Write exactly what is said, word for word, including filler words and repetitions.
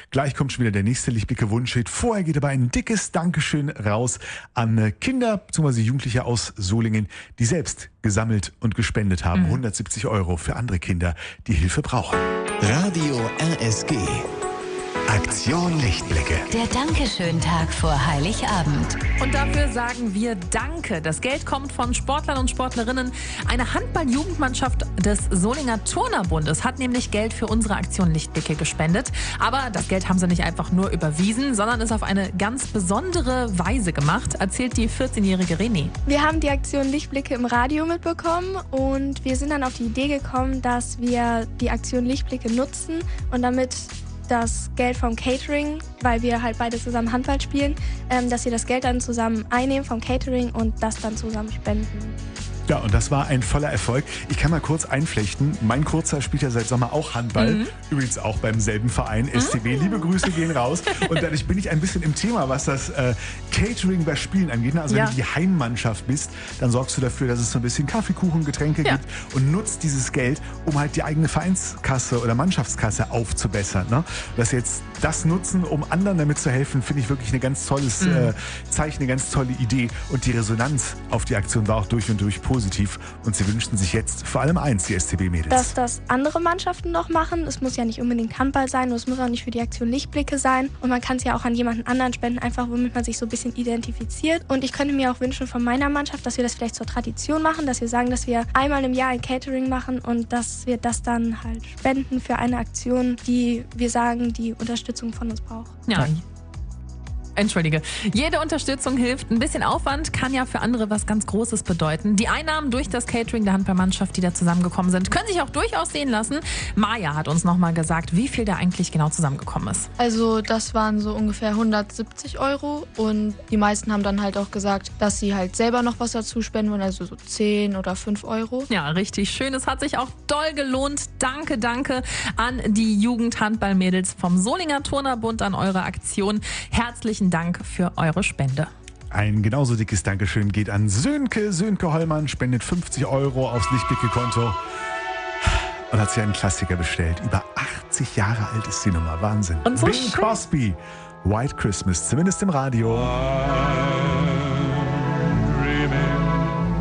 Gleich kommt schon wieder der nächste Lichtblicke-Wunschhit. Vorher geht aber ein dickes Dankeschön raus an Kinder bzw. Jugendliche aus Solingen, die selbst gesammelt und gespendet haben. Mhm. hundertsiebzig Euro für andere Kinder, die Hilfe brauchen. Radio R S G. Aktion Lichtblicke. Der Dankeschön-Tag vor Heiligabend. Und dafür sagen wir Danke. Das Geld kommt von Sportlern und Sportlerinnen. Eine Handball-Jugendmannschaft des Solinger Turnerbundes hat nämlich Geld für unsere Aktion Lichtblicke gespendet. Aber das Geld haben sie nicht einfach nur überwiesen, sondern es auf eine ganz besondere Weise gemacht, erzählt die vierzehnjährige René. Wir haben die Aktion Lichtblicke im Radio mitbekommen und wir sind dann auf die Idee gekommen, dass wir die Aktion Lichtblicke nutzen und damit das Geld vom Catering, weil wir halt beide zusammen Handball spielen, ähm, dass wir das Geld dann zusammen einnehmen vom Catering und das dann zusammen spenden. Ja, und das war ein voller Erfolg. Ich kann mal kurz einflechten. Mein Kurzer spielt ja seit Sommer auch Handball. Mhm. Übrigens auch beim selben Verein, S T B. Mhm. Liebe Grüße gehen raus. Und dadurch bin ich ein bisschen im Thema, was das äh, Catering bei Spielen angeht. Also ja. wenn du die Heimmannschaft bist, dann sorgst du dafür, dass es so ein bisschen Kaffee, Kuchen, Getränke ja. gibt und nutzt dieses Geld, um halt die eigene Vereinskasse oder Mannschaftskasse aufzubessern. Ne? Dass jetzt das nutzen, um anderen damit zu helfen, finde ich wirklich ein ganz tolles mhm. äh, Zeichen, eine ganz tolle Idee. Und die Resonanz auf die Aktion war auch durch und durch positiv. Und sie wünschten sich jetzt vor allem eins, die S T B-Mädels. Dass das andere Mannschaften noch machen. Es muss ja nicht unbedingt Handball sein und es muss auch nicht für die Aktion Lichtblicke sein. Und man kann es ja auch an jemanden anderen spenden, einfach womit man sich so ein bisschen identifiziert. Und ich könnte mir auch wünschen von meiner Mannschaft, dass wir das vielleicht zur Tradition machen, dass wir sagen, dass wir einmal im Jahr ein Catering machen und dass wir das dann halt spenden für eine Aktion, die wir sagen, die Unterstützung von uns braucht. Ja. Entschuldige. Jede Unterstützung hilft. Ein bisschen Aufwand kann ja für andere was ganz Großes bedeuten. Die Einnahmen durch das Catering der Handballmannschaft, die da zusammengekommen sind, können sich auch durchaus sehen lassen. Maja hat uns nochmal gesagt, wie viel da eigentlich genau zusammengekommen ist. Also das waren so ungefähr hundertsiebzig Euro und die meisten haben dann halt auch gesagt, dass sie halt selber noch was dazu spenden wollen, also so zehn oder fünf Euro. Ja, richtig schön. Es hat sich auch doll gelohnt. Danke, danke an die Jugendhandballmädels vom Solinger Turnerbund, an eure Aktion. Herzlichen Dank für eure Spende. Ein genauso dickes Dankeschön geht an Sönke. Sönke Hollmann spendet fünfzig Euro aufs Lichtblicke-Konto und hat sich einen Klassiker bestellt. Über achtzig Jahre alt ist die Nummer. Wahnsinn. Und so Bing schön. Crosby, White Christmas, zumindest im Radio.